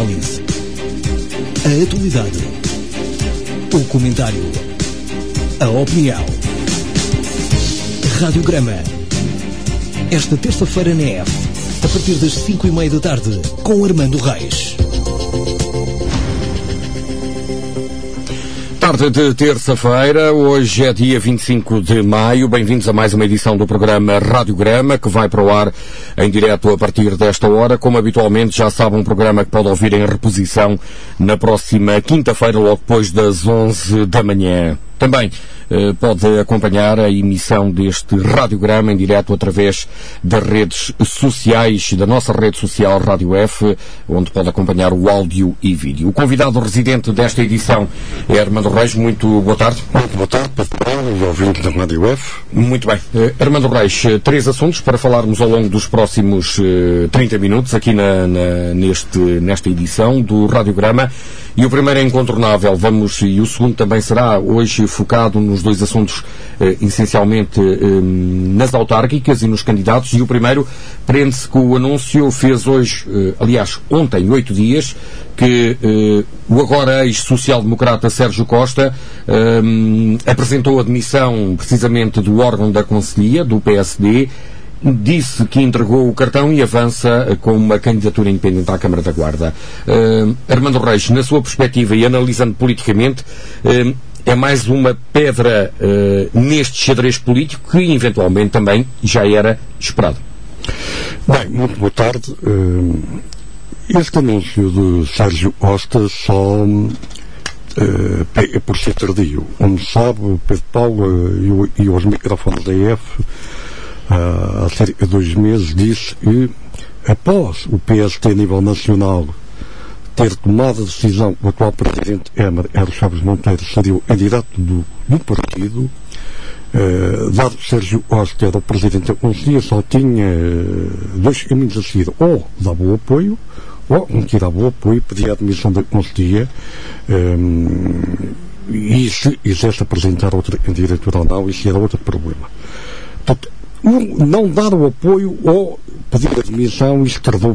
análise, a atualidade, o comentário, a opinião. Radiograma. Esta terça-feira na F, a partir das 5:30 da tarde, com Armando Reis. Tarde de terça-feira, hoje é dia 25 de maio, bem-vindos a mais uma edição do programa Radiograma, que vai para o ar em direto a partir desta hora. Como habitualmente já sabe, um programa que pode ouvir em reposição na próxima quinta-feira, logo depois das 11 da manhã. Também pode acompanhar a emissão deste radiograma em direto através das redes sociais, da nossa rede social Rádio F, onde pode acompanhar o áudio e vídeo. O convidado residente desta edição é Armando Reis. Muito boa tarde. Muito boa tarde, Pedro, e ouvintes da Rádio F. Muito bem. Armando Reis, 3 assuntos para falarmos ao longo dos próximos 30 minutos aqui nesta edição do radiograma. E o primeiro é incontornável, e o segundo também será hoje focado nos dois assuntos, essencialmente nas autárquicas e nos candidatos. E o primeiro prende-se com o anúncio, fez hoje, ontem, 8 dias, que o agora ex-social-democrata Sérgio Costa apresentou a demissão precisamente do órgão da Conselhia, do PSD, disse que entregou o cartão e avança com uma candidatura independente à Câmara da Guarda. Armando Reis, na sua perspectiva e analisando politicamente, é mais uma pedra neste xadrez político que eventualmente também já era esperado. Bem, muito boa tarde. Este anúncio de Sérgio Costa só é por ser tardio. Como sabe, o Pedro Paulo e os microfones da EF há cerca de 2 meses disse que após o PST a nível nacional ter tomado a decisão, o atual presidente Eero Chaves Monteiro seria o candidato do partido, dado que Sérgio Costa era o presidente da Conselhia, só tinha 2 caminhos a seguir: ou dava o apoio, ou não tirava o apoio, pedia a admissão da Conselhia, e se quisesse apresentar outra candidatura ou não, isso era outro problema. Portanto, não dar o apoio ou pedir a admissão, isto tardou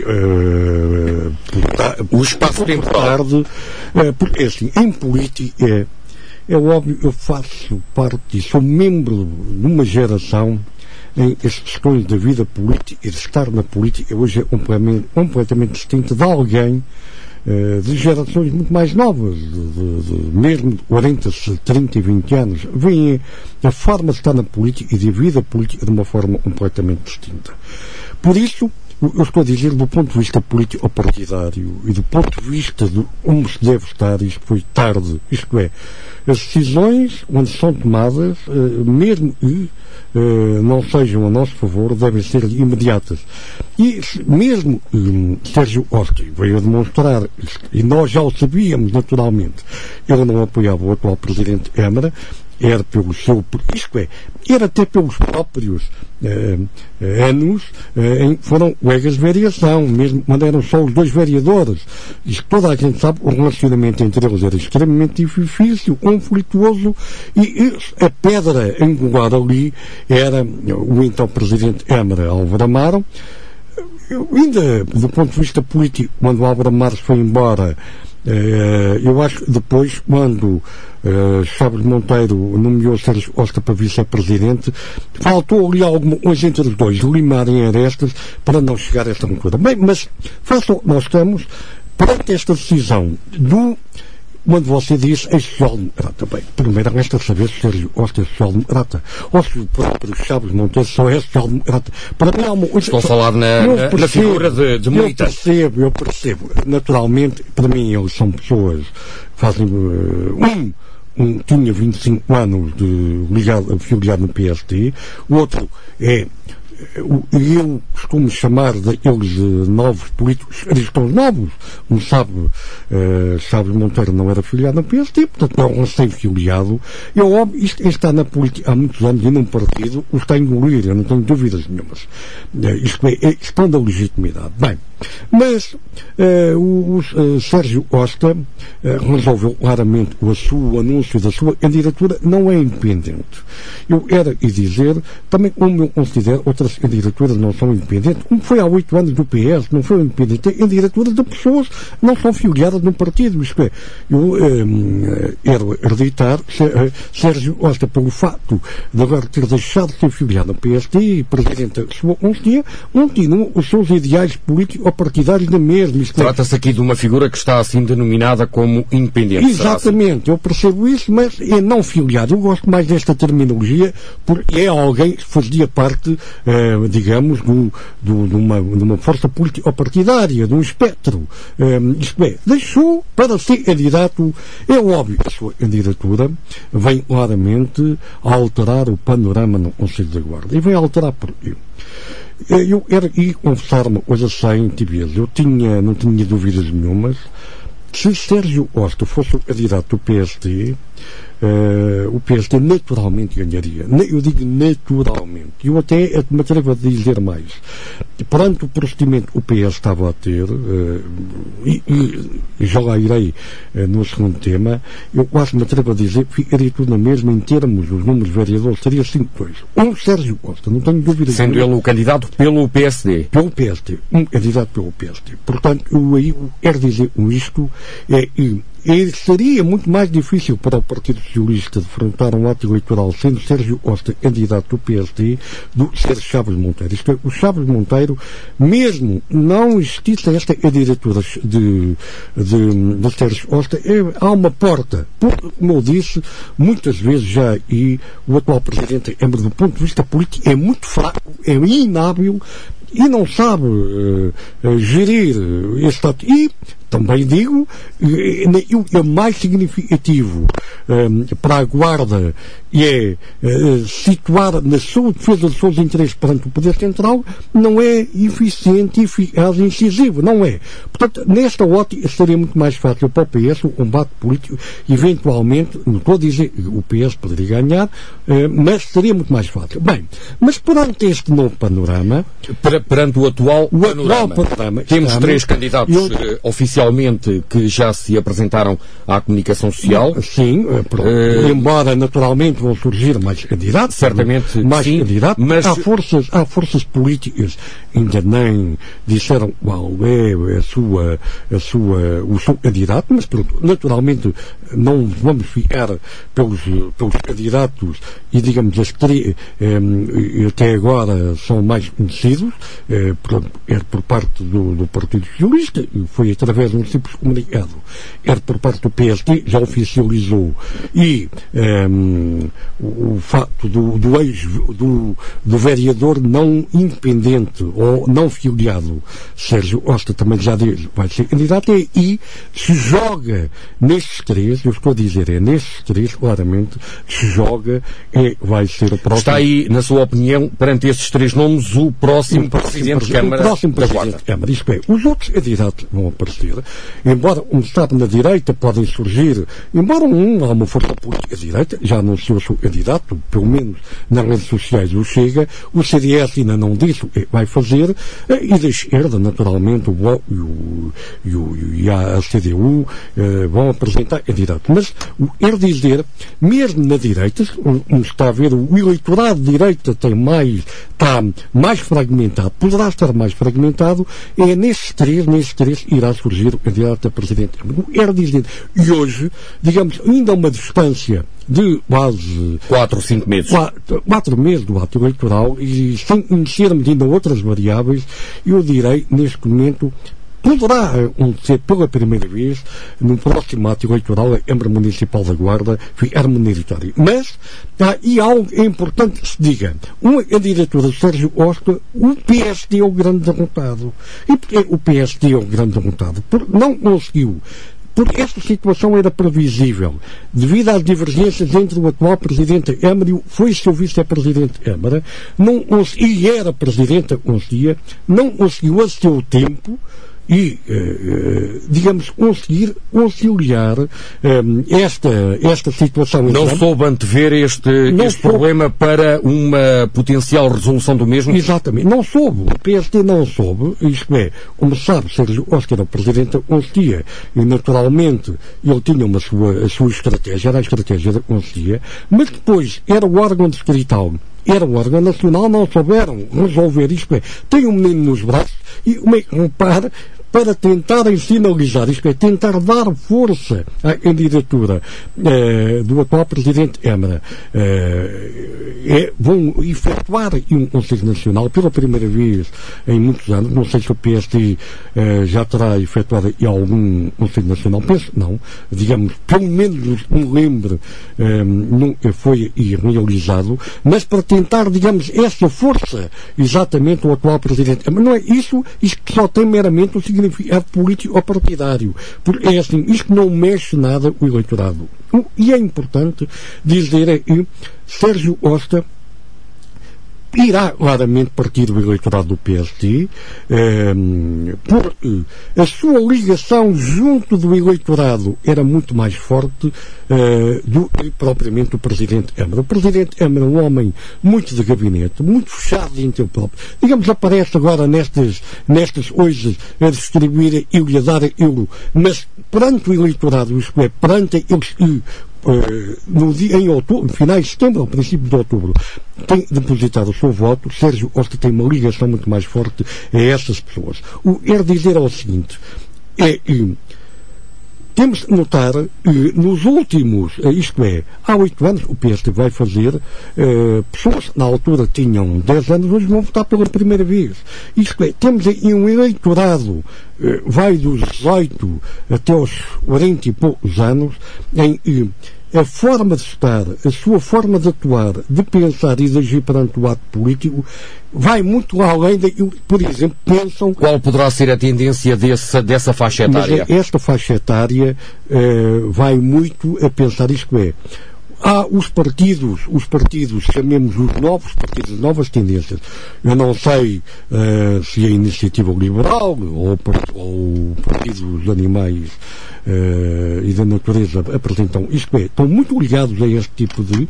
o espaço temporal. Porque assim, em política é óbvio, eu faço parte, sou membro de uma geração em que as questões da vida política e de estar na política hoje é completamente distinta de alguém de gerações muito mais novas, mesmo de 40, 30 e 20 anos, veem a forma de estar na política e de vida política de uma forma completamente distinta. Por isso, eu estou a dizer, do ponto de vista político-partidário e do ponto de vista de como se deve estar, isto foi tarde, isto é, as decisões, onde são tomadas, mesmo que não sejam a nosso favor, devem ser imediatas. E mesmo Sérgio Costa veio a demonstrar, e nós já o sabíamos naturalmente, ele não apoiava o atual presidente Câmara, era pelo seu, isto é, era até pelos próprios anos foram colegas de variação, mesmo quando eram só os 2 vereadores. Isto toda a gente sabe, o relacionamento entre eles era extremamente difícil, conflituoso, e a pedra angular ali era o então presidente Câmara, Álvaro Amaro. Ainda do ponto de vista político, quando o Álvaro Amaro foi embora, eu acho que depois, quando Chaves Monteiro nomeou Sérgio Costa para vice-presidente, faltou ali alguma coisa entre os dois, limarem arestas para não chegar a esta conclusão. Bem, mas faça o que nós estamos perante esta decisão quando você diz é social-democrata. Bem, primeiro resta saber se Sérgio Costa é social-democrata ou se o próprio Chaves Monteiro só é social-democrata. Para mim há uma coisa... Estou a falar na figura de militante. Eu percebo. Naturalmente, para mim eles são pessoas que fazem... tinha 25 anos afiliado no PSD, o outro é eu costumo chamar daqueles novos políticos, cristãos novos, como sabe, Chaves Monteiro não era filiado no PSD, portanto não é um recém-filiado. É óbvio, isto está na política há muitos anos e num partido o está a engolir, eu não tenho dúvidas nenhumas. Isto é questão da legitimidade. Bem, mas o Sérgio Costa resolveu claramente o anúncio da sua candidatura não é independente. Eu era e dizer, também como eu considero outra outras candidaturas não são independentes, como foi há 8 anos do PS, não foi independente, é candidaturas de pessoas que não são filiadas num partido. Isto é, eu quero acreditar Sérgio Costa, pelo facto de agora ter deixado de ser filiado no PSD e presidente uns dias, continuam os seus ideais políticos ou partidários na mesma. Trata-se aqui de uma figura que está assim denominada como independente. Exatamente, eu percebo isso, mas é não filiado. Eu gosto mais desta terminologia porque é alguém que fazia parte, digamos, de uma força política ou partidária, de um espectro. Isto é, deixou para ser candidato. É óbvio que a sua candidatura vem claramente a alterar o panorama no Conselho da Guarda. E vem a alterar porquê? Eu era aqui confessar uma coisa sem tibieza. Eu não tinha dúvidas nenhumas. Se Sérgio Costa fosse o candidato do PSD, o PSD naturalmente ganharia. Eu digo naturalmente. Eu até me atrevo a dizer mais. Perante o procedimento que o PS estava a ter, e já lá irei no segundo tema, eu quase me atrevo a dizer que ficaria tudo na mesma em termos dos números de vereadores, seria 5-2. Sérgio Costa, não tenho dúvida. Sendo ele o candidato pelo PSD. Pelo PSD. Um candidato pelo PSD. Portanto, eu aí quero dizer com isto seria muito mais difícil para o Partido Socialista defrontar um ato eleitoral sendo Sérgio Costa candidato do PSD do que ser Chaves Monteiro. Isto é, o Chaves Monteiro, mesmo não existisse esta candidatura de Sérgio Costa, há uma porta. Porque, como eu disse, muitas vezes já o atual Presidente, do ponto de vista político, é muito fraco, é inábil e não sabe gerir este ato. E também digo, o mais significativo para a Guarda é situar na sua defesa dos seus interesses perante o Poder Central, não é eficiente, eficaz e incisivo, não é. Portanto, nesta ótica seria muito mais fácil para o PS o combate político, eventualmente, não estou a dizer que o PS poderia ganhar, mas seria muito mais fácil. Bem, mas perante este novo panorama... Perante o atual panorama, temos 3 candidatos oficialmente que já se apresentaram à comunicação social. Sim, embora naturalmente vão surgir mais candidatos. Certamente, mais sim, candidatos. Mas há forças políticas ainda nem disseram qual é o seu candidato, mas naturalmente não vamos ficar pelos candidatos e, digamos, as que até agora são mais conhecidos, por parte do Partido Socialista, foi através de um simples comunicado, por parte do PSD, já oficializou, e o facto do vereador não independente ou não filiado Sérgio Costa também já vai ser candidato, e se joga nestes 3, eu estou a dizer, nestes 3, claramente, se joga, vai ser o próximo. Está aí, na sua opinião, perante estes 3 nomes, o próximo Presidente de Câmara da Guarda. Isto é, os outros candidatos vão aparecer, embora um estado na direita podem surgir, embora há uma força política direita, já anunciou o seu candidato, pelo menos nas redes sociais o Chega, o CDS ainda não disse o que vai fazer, e da esquerda, naturalmente, o Bloco e a CDU vão apresentar candidatos. Mas, quero dizer, mesmo na direita, como está a ver, o eleitorado de direita está mais fragmentado, poderá estar mais fragmentado, nesses três irá surgir o candidato a presidente. Quero dizer, e hoje, digamos, ainda uma distância de quase 4 ou 5 meses. 4 meses do ato eleitoral, e sem conhecermos ainda outras variáveis, eu direi, neste momento, poderá acontecer pela primeira vez no próximo ato eleitoral a Câmara Municipal da Guarda ficar minoritária. Mas e algo importante que se diga, uma candidatura de Sérgio Costa, o PSD é o grande derrotado. E porquê o PSD é o grande derrotado? Porque não conseguiu. Porque esta situação era previsível, devido às divergências entre o atual Presidente da Câmara e foi seu Vice-Presidente da Câmara, e era Presidente, não conseguiu a seu tempo e, digamos, conseguir conciliar esta situação. Não soube antever este problema para uma potencial resolução do mesmo? Exatamente. Não soube. O PSD não soube. Isto é, como sabe, Sérgio Costa era o Presidente da Conselhia e, naturalmente, ele tinha a sua estratégia, era a estratégia da Conselhia, mas depois era o órgão distrital era o órgão nacional, não souberam resolver isto. Tem um menino nos braços e repara, para tentarem sinalizar, isto é, tentar dar força à candidatura do atual Presidente Câmara, vão efetuar um Conselho Nacional pela primeira vez em muitos anos. Não sei se o PSD já terá efetuado algum Conselho Nacional, penso não, digamos, pelo menos um lembre não foi realizado, mas para tentar, digamos, essa força exatamente o atual Presidente Câmara. Não é isso, isto só tem meramente o significado político ou partidário, porque é assim, isto não mexe nada o eleitorado. E é importante dizer que Sérgio Costa irá claramente partir do eleitorado do PSD, porque a sua ligação junto do eleitorado era muito mais forte do que propriamente o Presidente Câmara. O Presidente Câmara é um homem muito de gabinete, muito fechado em si próprio. Digamos, aparece agora nestas coisas a distribuir e a dar euro, mas perante o eleitorado, isto é, perante aqueles que no dia, em outubro, finais de setembro, ao princípio de outubro, tem depositado o seu voto. Sérgio Costa tem uma ligação muito mais forte a essas pessoas. O que quero dizer é o seguinte, temos de notar que nos últimos, isto é, há 8 anos, o PSD vai fazer, pessoas que na altura tinham 10 anos, hoje vão votar pela primeira vez. Isto é, temos aí um eleitorado, vai dos 18 até aos 40 e poucos anos, em que a forma de estar, a sua forma de atuar, de pensar e de agir perante o ato político vai muito além daquilo que, por exemplo, pensam. Qual poderá ser a tendência dessa faixa etária? Mas esta faixa etária vai muito a pensar isto é. Há os partidos, chamemos os novos partidos, as novas tendências. Eu não sei se a Iniciativa Liberal ou o Partido dos Animais e da Natureza apresentam, isto é, estão muito ligados a este tipo de,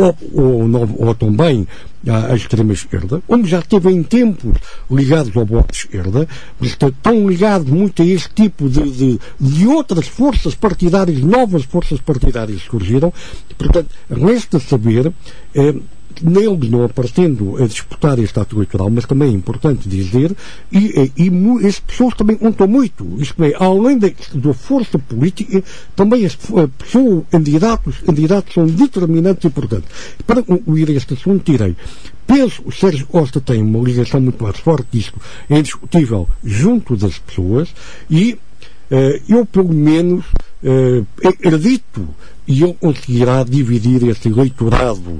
ou também à extrema-esquerda, como já esteve em tempos ligados ao Bloco de Esquerda, mas estão ligados muito a este tipo de outras forças partidárias, novas forças partidárias que surgiram. Portanto, resta saber, neles não aparecendo a disputar este ato eleitoral, mas também é importante dizer, e as pessoas também contam muito, isto é, além da força política, também as pessoas, candidatos são determinantes e importantes. Para concluir este assunto, penso que o Sérgio Costa tem uma ligação muito mais forte, isto é indiscutível, junto das pessoas, e eu pelo menos acredito e ele conseguirá dividir esse eleitorado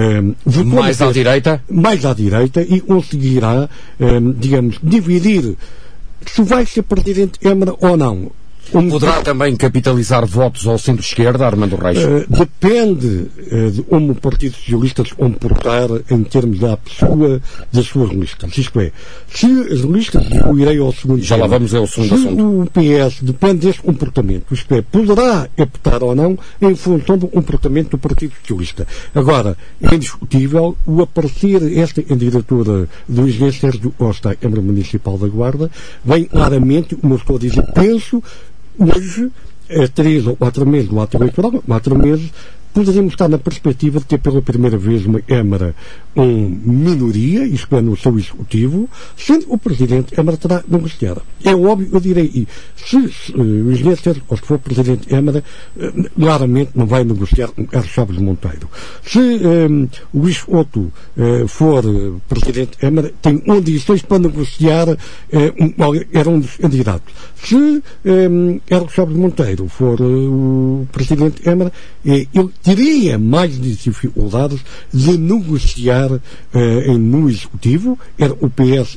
mais à direita e conseguirá, digamos, dividir se vai ser Presidente de Câmara ou não. Poderá também capitalizar votos ao centro-esquerda, Armando Reis? Depende de como o Partido Socialista se comportar em termos das suas listas. Isto é, se as listas, eu irei ao segundo já lá vamos ao segundo assunto. O PS depende deste comportamento, isto é, poderá optar ou não em função do comportamento do Partido Socialista. Agora, é indiscutível o aparecer esta candidatura do engenheiro Sérgio Costa à Câmara Municipal da Guarda, vem claramente, como eu estou a dizer, penso, hoje, 3 ou 4 meses do ato eleitoral, 4 meses, poderíamos estar na perspectiva de ter pela primeira vez uma Câmara minoria, isto é, no seu executivo, sendo o Presidente da Câmara terá negociar. É óbvio, eu direi, se o engenheiro Sérgio Costa for Presidente da Câmara, claramente não vai negociar com Carlos Chaves Monteiro. Se o Luís Couto for Presidente da Câmara, tem condições para negociar, era um dos candidatos. Se Carlos Chaves Monteiro for o Presidente da Câmara, ele teria mais dificuldades de negociar no Executivo. Era o PS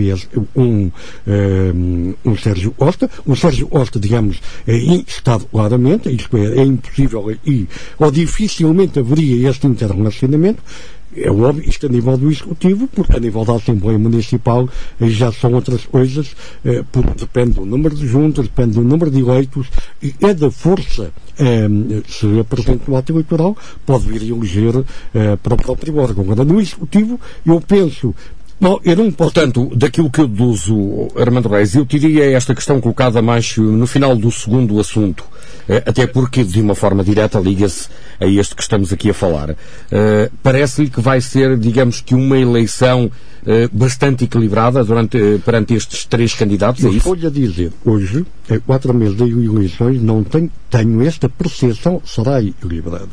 um Sérgio Costa. O Sérgio Costa, digamos, está claramente, isto é impossível ou dificilmente haveria este interrelacionamento. É óbvio, isto a nível do Executivo, porque a nível da Assembleia Municipal já são outras coisas, porque depende do número de juntas, depende do número de eleitos, e é da força, se apresenta no ato eleitoral, pode vir a eleger para o próprio órgão. Agora, no Executivo, eu penso Bom, eu não posso... Portanto, daquilo que eu deduzo, Armando Reis, eu teria esta questão colocada mais no final do segundo assunto, até porque, de uma forma direta, liga-se a este que estamos aqui a falar. Parece-lhe que vai ser, digamos que, uma eleição bastante equilibrada perante estes três candidatos, é isso? Vou-lhe dizer, hoje, 4 meses de eleições, não tenho esta percepção, será equilibrada.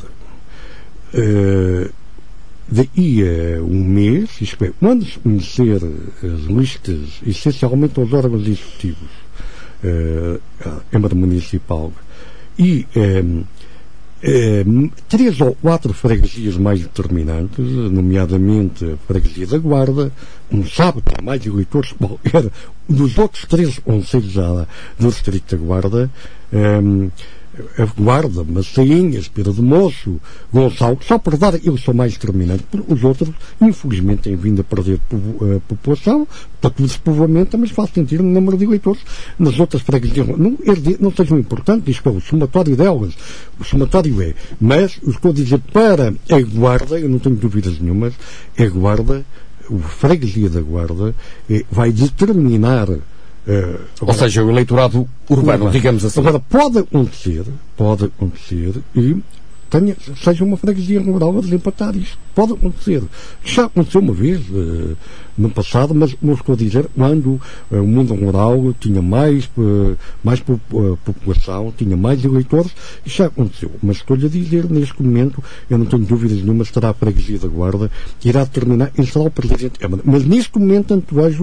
Daí a um mês, isto é, quando se conhecer as listas, essencialmente aos órgãos executivos, a Câmara Municipal, e 3 ou 4 freguesias mais determinantes, nomeadamente a freguesia da Guarda, um sabe que há mais eleitores, bom, era dos outros 13 concelhos do distrito da Guarda, a Guarda, Massainhas, Pira de Moço, Gonçalo, só para dar, eles são mais determinantes, porque os outros, infelizmente, têm vindo a perder população, para o despovoamento, mas faz sentido no número de eleitores. Nas outras freguesias, não sejam importantes, isto é o somatório delas, o somatório é, mas, eu estou a dizer, para a Guarda, eu não tenho dúvidas nenhumas, a Guarda, a freguesia da Guarda, vai determinar. Ou seja, o eleitorado urbano, digamos assim. Agora, pode acontecer e seja uma freguesia rural a desempatar isto. Pode acontecer. Já aconteceu uma vez no passado, mas não estou a dizer quando o mundo rural tinha mais população, tinha mais eleitores, já aconteceu. Mas estou-lhe a dizer, neste momento, eu não tenho dúvidas nenhuma, será a freguesia da Guarda que irá determinar quem será o Presidente Câmara. Mas neste momento, tanto vejo,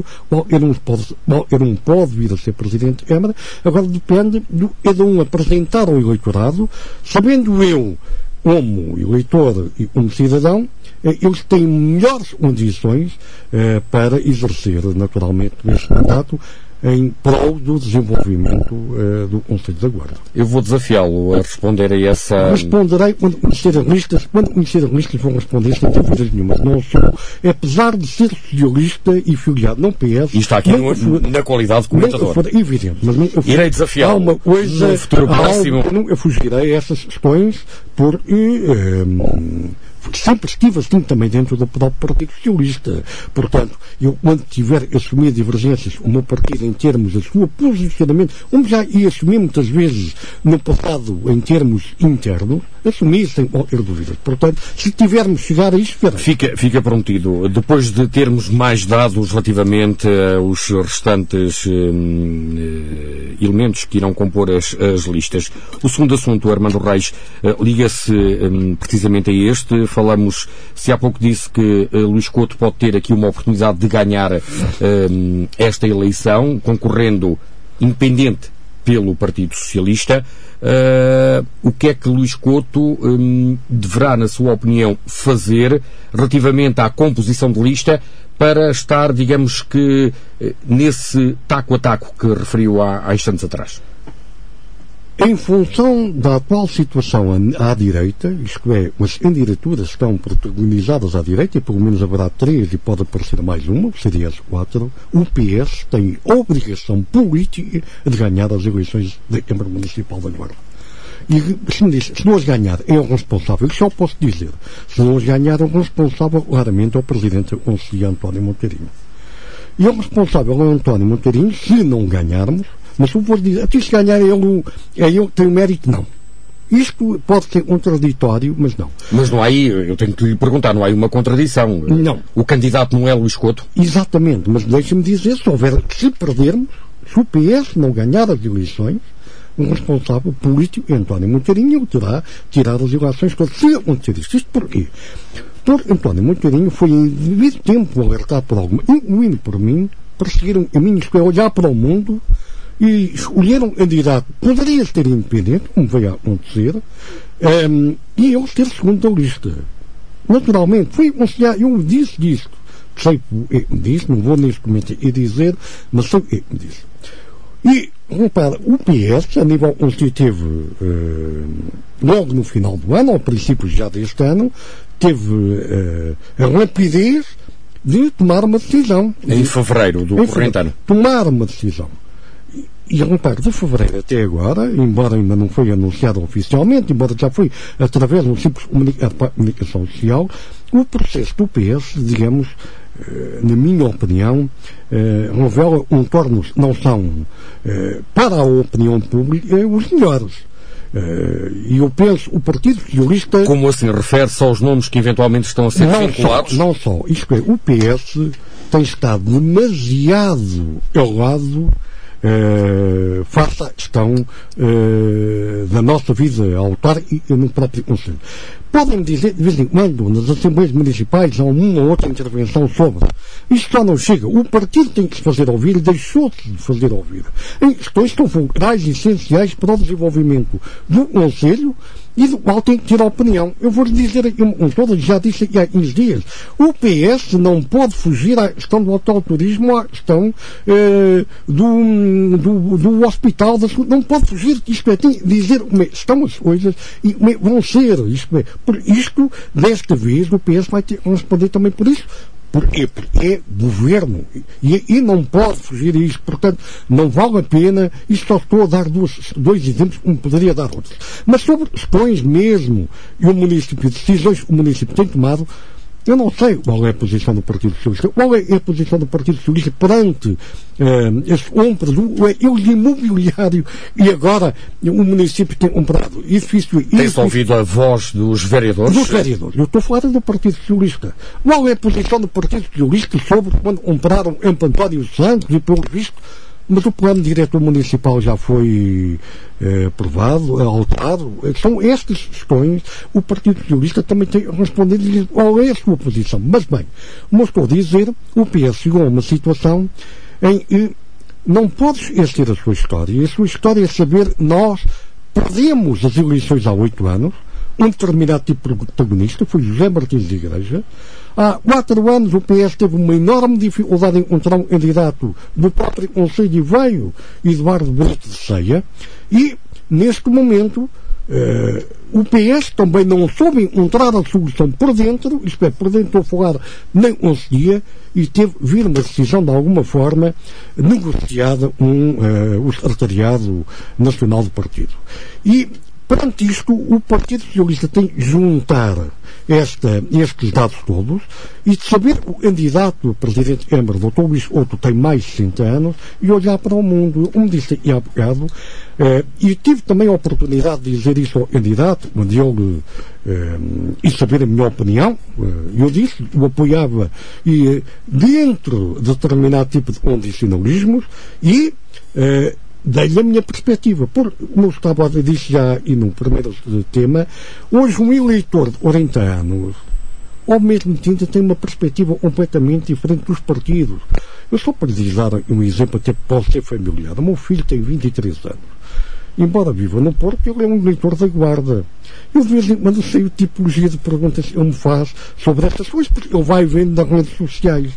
eu não pode vir a ser Presidente Câmara, agora depende de cada um apresentar ao eleitorado, sabendo eu, como eleitor e como cidadão, eles têm melhores condições para exercer, naturalmente, este mandato em prol do desenvolvimento do Conselho da Guarda. Eu vou desafiá-lo a responder a essa... Responderei quando conhecer as listas vou responder sem dúvidas nenhuma. Não sou, apesar de ser socialista e filiado não PS... E está aqui na qualidade de comentador. Não é evidente, mas não, irei desafiá-lo. Há uma coisa... No futuro próximo... Eu fugirei a essas questões porque... sempre estive assim também dentro do próprio Partido Socialista. Portanto, eu quando tiver assumir divergências o meu partido em termos do seu posicionamento, como já ia assumir muitas vezes no passado em termos internos, assumir sem qualquer dúvida. Portanto, se tivermos chegar a isto, fica prometido. Depois de termos mais dados relativamente aos restantes elementos que irão compor as listas, o segundo assunto, Armando Reis, liga-se precisamente a este. Falamos, se há pouco disse que Luís Couto pode ter aqui uma oportunidade de ganhar esta eleição, concorrendo independente pelo Partido Socialista. O que é que Luís Couto deverá, na sua opinião, fazer relativamente à composição de lista para estar, digamos que, nesse taco a taco que referiu há instantes atrás? Em função da atual situação à direita, isto é, as candidaturas estão protagonizadas à direita, e pelo menos haverá 3 e pode aparecer mais uma, seria as 4, o PS tem obrigação política de ganhar as eleições da Câmara Municipal da Guarda. E se me diz, se não as ganhar, é o responsável, só posso dizer, se não as ganhar, é o responsável, claramente, é o Presidente do Conselho, António Monteirinho. E o responsável é o António Monteirinho, se não ganharmos. Mas eu vou dizer, até se ganhar ele que tem o mérito, não. Isto pode ser contraditório, mas não. Mas não há aí, eu tenho que lhe perguntar, não há aí uma contradição? Não. O candidato não é Luís Couto? Exatamente, mas deixe-me dizer, se perdermos, se o PS não ganhar as eleições, o responsável político é António Monteirinho, ele terá tirado as eleições se acontecer isto. Isto porquê? Porque António Monteirinho foi em devido tempo alertado por alguma, incluindo por mim, para seguir um caminho que é olhar para o mundo e escolheram um candidato que poderia ser independente, como veio a acontecer, e eles ter segundo da lista. Naturalmente, foi aconselhado, eu disse disto, sei que disse, não vou neste momento dizer, mas sei que disse. E, repara, o PS, a nível constitutivo, logo no final do ano, ao princípio já deste ano, teve a rapidez de tomar uma decisão. Em fevereiro do corrente ano. Tomar uma decisão. E repare, de fevereiro até agora, embora ainda não foi anunciado oficialmente, embora já foi através de um simples comunicado para a comunicação social, o processo do PS, digamos, na minha opinião, revela não são, para a opinião pública, os melhores. E eu penso, o Partido Socialista... Como assim? Refere-se aos nomes que eventualmente estão a ser vinculados? Não só. Isto é, o PS tem estado demasiado ao lado face à questão da nossa vida autarca e no próprio Conselho. Podem dizer, de vez em quando, nas Assembleias Municipais, há uma ou outra intervenção sobre. Isto só não chega. O partido tem que se fazer ouvir e deixou-se de fazer ouvir. Em questões tão fulcrais e essenciais para o desenvolvimento do Conselho e do qual tem que ter opinião. Eu vou-lhe dizer aqui um todo, já disse aqui há 15 dias. O PS não pode fugir à questão do autoturismo, à questão do hospital, não pode fugir, isto é, tem que dizer como estão as coisas e como vão ser, isto é, por isto, desta vez, o PS vai ter que responder também por isso. Porque é governo e não pode fugir a isto, portanto não vale a pena, isto só estou a dar dois exemplos como poderia dar outros, mas sobre questões mesmo e o município, decisões que o município tem tomado, eu não sei qual é a posição do Partido Socialista, qual é a posição do Partido Socialista perante as compras, o imobiliário, e agora o município tem comprado. Tem-se ouvido a voz dos vereadores? Dos vereadores. Eu estou a falar do Partido Socialista. Qual é a posição do Partido Socialista sobre quando compraram em António Santos e pelo visto, mas o plano diretor municipal já foi aprovado, alterado. São estas questões. O Partido Socialista também tem respondido e dizer qual é a sua posição. Mas bem, como estou a dizer, o PS chegou a uma situação em que não pode esquecer a sua história. E a sua história é saber, nós perdemos as eleições há 8 anos, um determinado tipo de protagonista, foi José Martins de Igreja. Há 4 anos o PS teve uma enorme dificuldade em encontrar um candidato do próprio Conselho e veio Eduardo Brito de Ceia. E, neste momento, o PS também não soube encontrar a solução por dentro, isto é, por dentro, estou a falar, nem conseguia, e teve vir uma decisão, de alguma forma, negociada com o Secretariado Nacional do Partido. E, perante isto, o Partido Socialista tem que juntar estes dados todos e de saber o candidato, o Presidente da Câmara, Dr. Luís Couto, tem mais de 60 anos, e olhar para o mundo. Como disse aqui há bocado, e tive também a oportunidade de dizer isso ao candidato, quando ele, e saber a minha opinião, eu disse, o apoiava, e dentro de determinado tipo de condicionalismos, e dei-lhe a minha perspectiva. Como eu estava a dizer já e no primeiro tema, hoje um eleitor de 40 anos, ao mesmo tempo, tem uma perspectiva completamente diferente dos partidos. Eu só para lhe dar um exemplo, até pode ser familiar. O meu filho tem 23 anos. Embora viva no Porto, ele é um eleitor da Guarda. Eu de vez em quando sei o tipologia de perguntas que ele me faz sobre estas coisas, porque ele vai vendo nas redes sociais.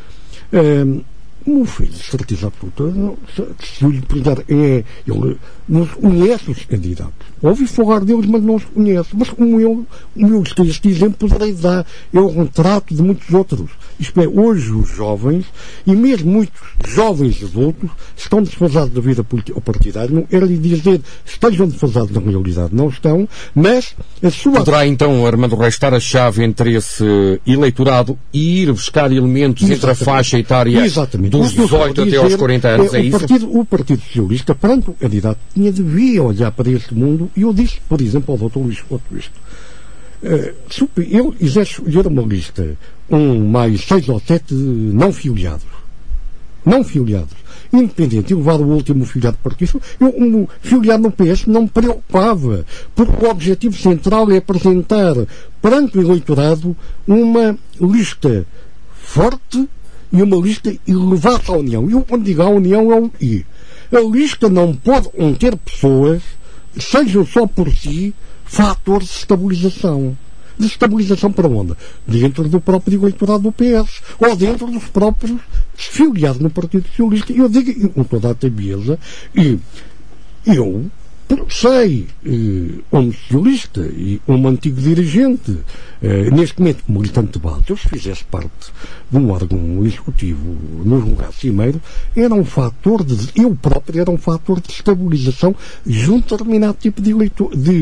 O meu filho, de certeza absoluta, se eu lhe perguntar, ele não conhece os candidatos. Ouvi falar deles, mas não os conhece. Mas como este exemplo poderei dar, é o retrato de muitos outros. Isto é, hoje os jovens, e mesmo muitos jovens adultos, estão desfasados da vida política partidária. Não quero lhe dizer estejam desfasados da realidade, não estão, mas a sua... Poderá então, Armando Reis, estar a chave entre esse eleitorado e ir buscar elementos entre a faixa etária dos 18 até aos 40 anos, é isso? O Partido Socialista, perante o candidato, devia olhar para este mundo, e eu disse, por exemplo, ao Dr. Luís Couto isto. Se ele quiser escolher uma lista mais 6 ou 7 não filiados, independente, e levar o último filiado do partido, um filiado no PS não me preocupava, porque o objetivo central é apresentar perante o eleitorado uma lista forte e uma lista elevada à União. E quando digo à União é o quê? A lista não pode conter pessoas que sejam só por si fatores de estabilização. De estabilização para onde? Dentro do próprio eleitorado do PS, ou dentro dos próprios filiados no Partido Socialista. Eu digo com toda a tebieza, e eu sei, como socialista e como antigo dirigente, neste momento militante de base, eu se fizesse parte de um órgão executivo no lugar cimeiro, eu próprio era um fator de estabilização junto a determinado tipo de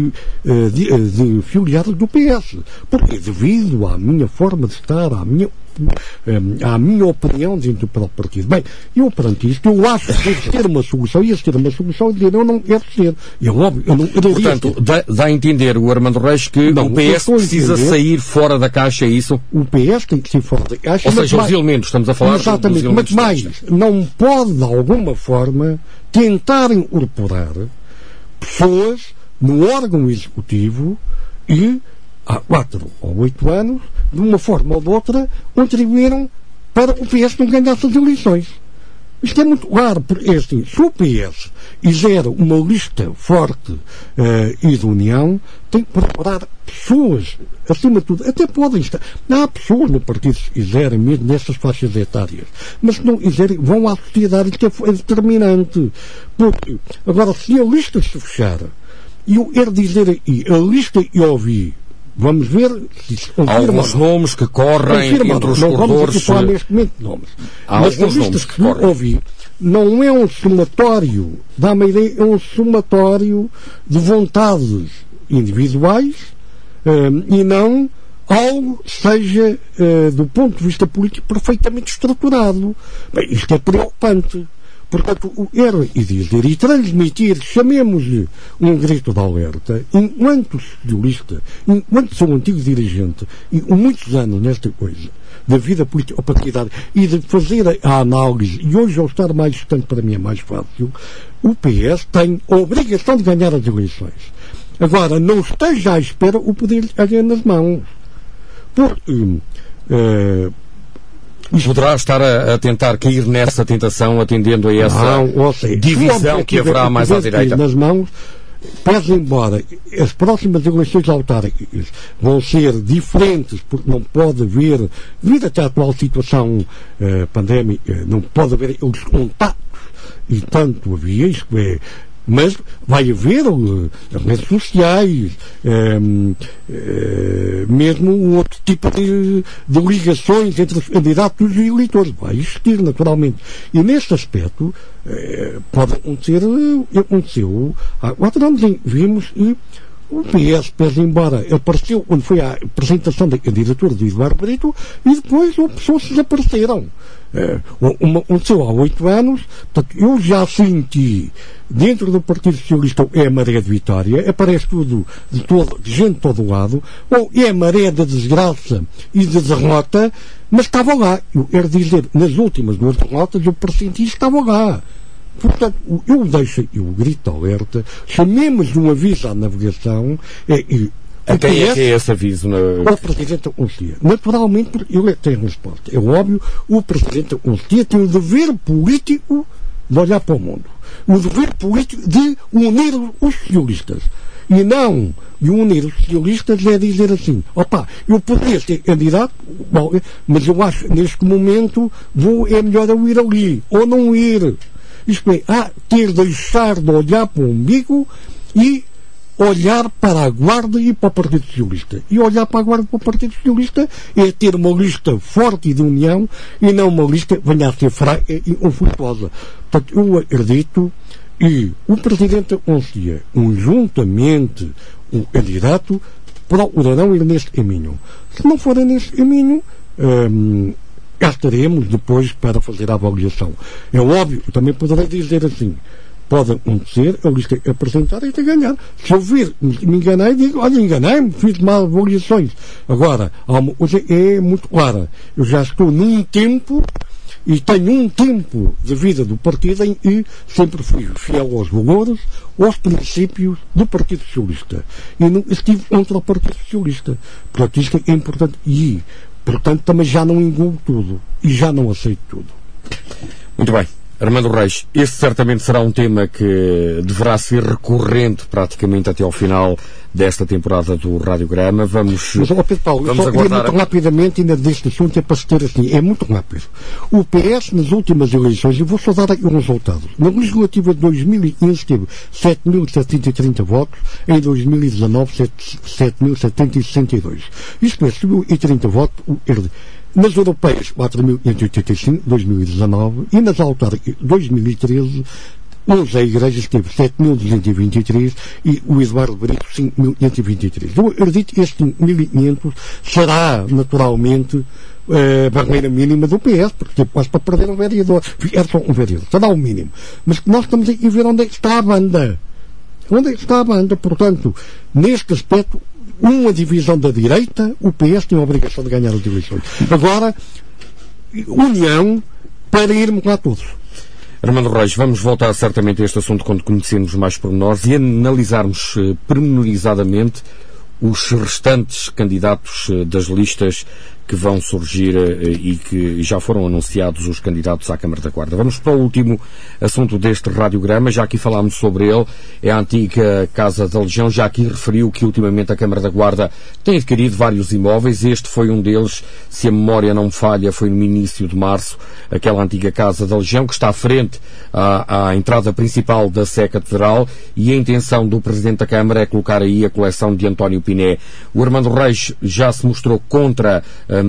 filiados do PS. Porque devido à minha forma de estar, à minha à minha opinião dentro do próprio partido. Bem, eu perante isto, eu acho que deve ter uma solução, e ter uma solução dizer, eu não quero ser. É óbvio, eu não Portanto, dá a entender o Armando Reis que não, o PS precisa sair fora da caixa, é isso? O PS tem que sair fora da caixa. Ou seja, os elementos, estamos a falar exatamente, dos elementos. Mas mais, não pode, de alguma forma, tentar incorporar pessoas no órgão executivo e, há 4 ou 8 anos, de uma forma ou de outra, contribuíram para o PS não ganhar as eleições. Isto é muito claro, porque assim, se o PS fizer uma lista forte e de união, tem que procurar pessoas, acima de tudo, até podem estar. Há pessoas no partido que fizerem mesmo nessas faixas etárias, mas se não fizerem, vão à sociedade, isto é determinante. Porque, agora, se a lista se fechar, e eu quero dizer aí, a lista eu ouvi, vamos ver se se confirma. Há alguns nomes que correm entre os não corredores. Vamos aqui falar neste momento de nomes. Há mas alguns nomes que correm. Ouvi, não é um somatório, dá-me a ideia, é um somatório de vontades individuais e não algo que seja, do ponto de vista político, perfeitamente estruturado. Bem, isto é preocupante. Portanto, o erro e dizer e transmitir, chamemos-lhe um grito de alerta, enquanto socialista, enquanto sou antigo dirigente, e com muitos anos nesta coisa, da vida política partidária, e de fazer a análise, e hoje ao estar mais distante para mim é mais fácil, o PS tem a obrigação de ganhar as eleições. Agora, não esteja à espera o poder lhe nas mãos. Porque... poderá estar a tentar cair nessa tentação, atendendo a essa divisão que haverá mais à direita. Nas mãos, pese embora as próximas eleições autárquicas vão ser diferentes, porque não pode haver, devido até à atual situação pandémica, não pode haver os contactos, e tanto havia, isto é, mas vai haver redes sociais, mesmo outro tipo de ligações entre os candidatos e eleitores. Vai existir, naturalmente. E neste aspecto, pode acontecer, aconteceu há 4 anos, vimos e o PS, pese embora apareceu quando foi a apresentação da candidatura de Eduardo Brito, e depois as pessoas desapareceram. Aconteceu há 8 anos, portanto, eu já senti dentro do Partido Socialista é a maré de vitória, aparece tudo de gente de todo lado, ou é a maré da desgraça e de derrota, mas estava lá. Eu quero dizer, nas últimas 2 derrotas eu pressenti que estava lá. Portanto, eu deixo o grito de alerta, chamemos de um aviso à navegação, a quem é que é esse aviso? Ao Presidente da Conselhia. Naturalmente, porque ele tem resposta. É óbvio, o Presidente da Conselhia tem o dever político de olhar para o mundo. O dever político de unir os socialistas. E não de unir os socialistas é dizer assim, opa, eu poderia ser candidato, bom, mas eu acho que neste momento é melhor eu ir ali, ou não ir. Isto é, ter de deixar de olhar para o umbigo e olhar para a Guarda e para o Partido Socialista. E olhar para a Guarda e para o Partido Socialista é ter uma lista forte de união e não uma lista que venha a ser fraca e conflituosa. Portanto, eu acredito que o Presidente da Conselhia, conjuntamente o candidato, procurarão ir neste caminho. Se não forem neste caminho, cá estaremos depois para fazer a avaliação. É óbvio, eu também poderei dizer assim, pode acontecer, a lista apresentar e ganhar. Se eu vir, me enganei, digo, olha, enganei-me, fiz mal avaliações. Agora, há uma coisa é muito clara. Eu já estou num tempo e tenho um tempo de vida do partido em que sempre fui fiel aos valores, aos princípios do Partido Socialista. E não estive contra o Partido Socialista. Portanto, isto é importante. E, portanto, também já não engulo tudo. E já não aceito tudo. Muito bem. Armando Reis, este certamente será um tema que deverá ser recorrente praticamente até ao final desta temporada do Radiograma. Mas, Pedro Paulo, vamos aguardar... muito rapidamente, ainda deste assunto, é para se ter assim, é muito rápido. O PS, nas últimas eleições, e vou só dar aqui os resultados. Na legislativa de 2015 teve 7.730 votos, em 2019 7.762. Isto é, subiu e 30 votos, nas europeias, 4.585, 2019, e nas autárquicas, 2013, o Zé Igrejas teve 7.223 e o Eduardo Brito 5.523. Eu acredito que este 5.500 será, naturalmente, a barreira mínima do PS, porque teve quase para perder um vereador. Era só um vereador, será o mínimo. Mas nós estamos a ver onde é que está a banda. Onde é que está a banda? Portanto, neste aspecto, uma divisão da direita, o PS tem a obrigação de ganhar as eleições. Agora, união para irmos lá todos. Armando Reis, vamos voltar certamente a este assunto quando conhecermos mais pormenores e analisarmos pormenorizadamente os restantes candidatos das listas que vão surgir e que já foram anunciados os candidatos à Câmara da Guarda. Vamos para o último assunto deste radiograma, já aqui falámos sobre ele, é a antiga Casa da Legião, já aqui referiu que ultimamente a Câmara da Guarda tem adquirido vários imóveis, este foi um deles, se a memória não me falha, foi no início de março, aquela antiga Casa da Legião, que está à frente à entrada principal da Sé Catedral, e a intenção do Presidente da Câmara é colocar aí a coleção de António Piné. O Armando Reis já se mostrou contra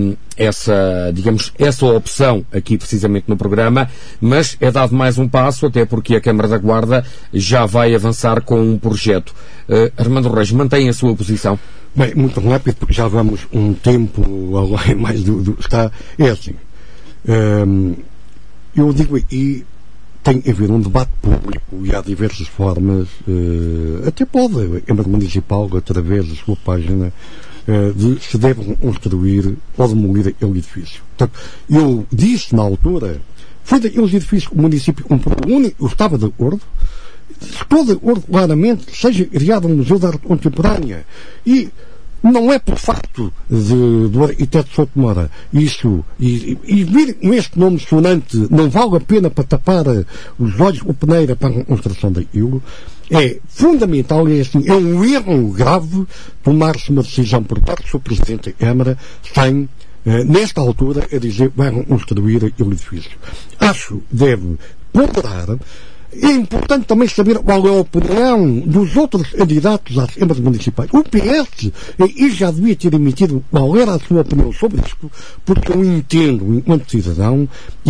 essa opção aqui precisamente no programa, mas é dado mais um passo, até porque a Câmara da Guarda já vai avançar com um projeto. Armando Reis, mantém a sua posição? Bem, muito rápido, porque já vamos um tempo além mais é assim. Eu digo, e tem a haver um debate público e há diversas formas, até pode a Câmara Municipal, através da sua página, de se deve construir ou demolir aquele edifício. Portanto, eu disse na altura, foi daqueles edifícios que o município comprou, eu estava de acordo, estou de acordo claramente, seja criado um museu de arte contemporânea, e não é por facto do arquiteto Souto Moura, isso, e vir com este nome sonante, não vale a pena para tapar os olhos ou peneira para a construção daquilo. É fundamental, é um erro grave tomar-se uma decisão por parte do Sr. Presidente da Câmara sem, nesta altura, a dizer que vai construir aquele edifício. Acho que deve ponderar. É importante também saber qual é a opinião dos outros candidatos às câmaras municipais. O PS já devia ter emitido qual era a sua opinião sobre isto, porque eu entendo, enquanto cidadão,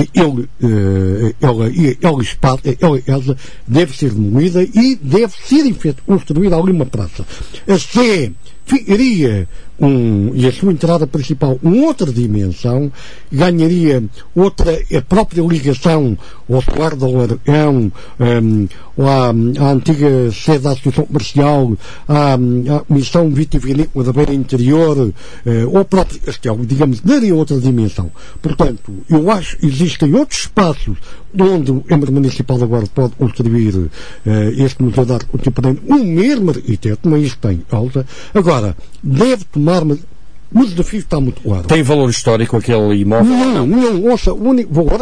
ela casa deve ser demolida e deve ser construída ali uma praça. A Sé ficaria e a sua entrada principal outra dimensão, ganharia a própria ligação ao Solar do Largão, à antiga sede da Associação Comercial, à Comissão Vitivinícola da Beira Interior, ao próprio Castelo, digamos, daria outra dimensão. Portanto, eu acho que existem outros espaços onde o Câmara Municipal da Guarda pode construir este Museu de Arte Contemporânea, o mesmo arquiteto, mas isso tem alta. Agora, deve tomar, o desafio está muito claro. Tem valor histórico aquele imóvel? Não, ouça, o único valor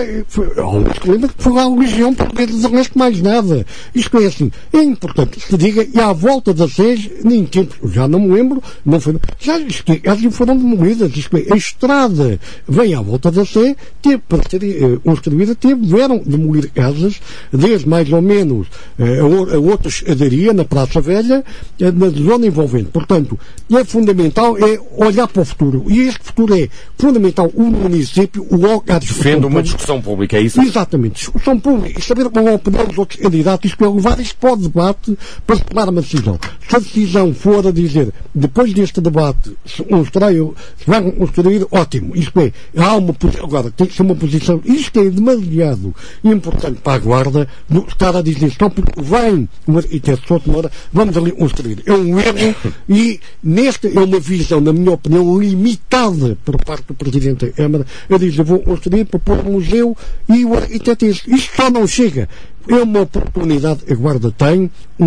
foi lá a Legião Portuguesa, de resto mais nada. Isto é assim, é importante que se diga, e à volta das SES, nem tempo, já não me lembro, não foi, elas foram demolidas, isto é, a estrada vem à volta da SE, para ser construída, tiveram de demolir casas, desde mais ou menos a outra escadaria, na Praça Velha, na zona envolvente. Portanto, é fundamental, olhar para o futuro. E este futuro é fundamental. O município, o local... Defende uma discussão pública, é isso? Exatamente. Discussão pública. E saber qual é a opinião dos outros candidatos, isto é levar isto para o debate para se tomar uma decisão. Se a decisão for a dizer, depois deste debate, se vão construir, ótimo. Isto é, há uma posição. Agora, tem que ser uma posição. Isto é demasiado importante para a Guarda estar a dizer, só porque vem o arquiteto Souto Moura, vamos ali construir. É um erro e nesta é uma visão, na minha opinião, limitada por parte do Presidente da Câmara. Eu digo, vou construir para pôr um museu e o arquiteto isto só não chega. É uma oportunidade que a Guarda tem,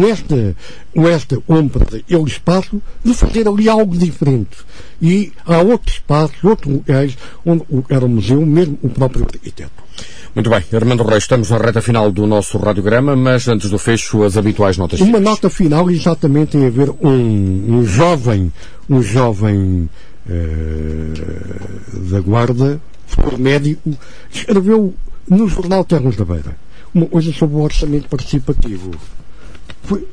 esta compra daquele espaço, de fazer ali algo diferente. E há outros espaços, outros locais, onde era o museu, mesmo o próprio arquiteto. Muito bem, Armando Reis, estamos na reta final do nosso radiograma, mas antes do fecho, as habituais notas finais. Uma nota final exatamente tem a ver um jovem da Guarda, for médico, escreveu no jornal Terras da Beira uma coisa sobre o orçamento participativo. Foi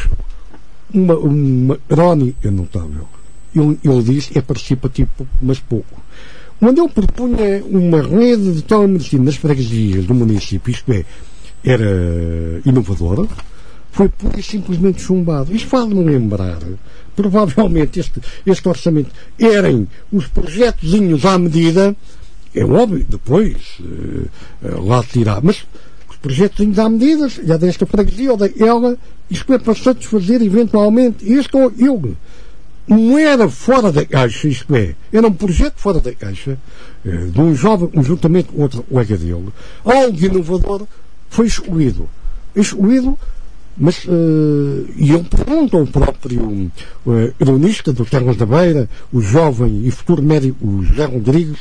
uma crónica notável. Ele disse é participativo, mas pouco. Quando ele propunha uma rede de telemedicina nas freguesias do município, isto é, era inovador, foi pura e simplesmente chumbado. Isto faz-me lembrar, provavelmente este orçamento eram os projetozinhos à medida, é óbvio, depois lá tirar, mas os projetozinhos à medida, já desta freguesia ou daquela, isto é para satisfazer eventualmente, isto ou eu. Não era fora da caixa, isto é, era um projeto fora da caixa, de um jovem, juntamente com outro colega dele, algo inovador, foi excluído, mas, e eu pergunto ao próprio cronista dos Terras da Beira, o jovem e futuro médico José Rodrigues,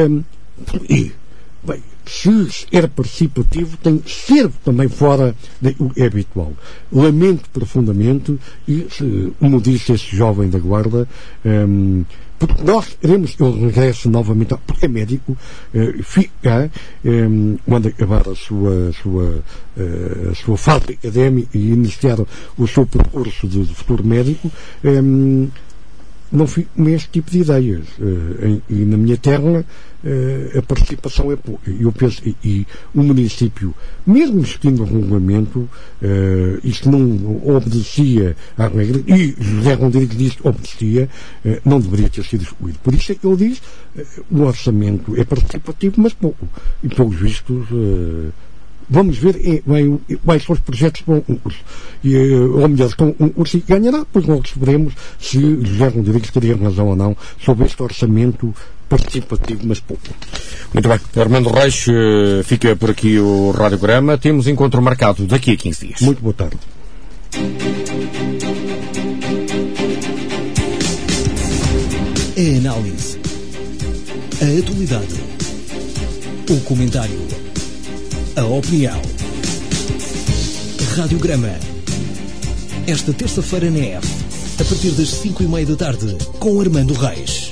bem, se era participativo, tem que ser também fora do que é habitual. Lamento profundamente, e como disse esse jovem da Guarda, porque nós queremos que ele regresse novamente, porque é médico, fica, quando acabar a sua fase académica e iniciar o seu percurso de futuro médico, não fico com este tipo de ideias. E na minha terra, a participação é pouca. Eu penso, e o município, mesmo seguindo o regulamento, isto não obedecia à regra, e José Rodrigues disse que obedecia, não deveria ter sido excluído. Por isso é que ele diz, o orçamento é participativo, mas pouco. E pelos vistos, vamos ver quais são os projetos para o concurso. Ou melhor, com o concurso e ganhará, pois logo saberemos se José Rodrigues teria razão ou não sobre este orçamento participativo, mas pouco. Muito bem. Armando Reis, fica por aqui o radiograma. Temos encontro marcado daqui a 15 dias. Muito boa tarde. A análise, a atualidade, o comentário, a opinião. Radiograma. Esta terça-feira na F, a partir das 5:30 da tarde, com Armando Reis.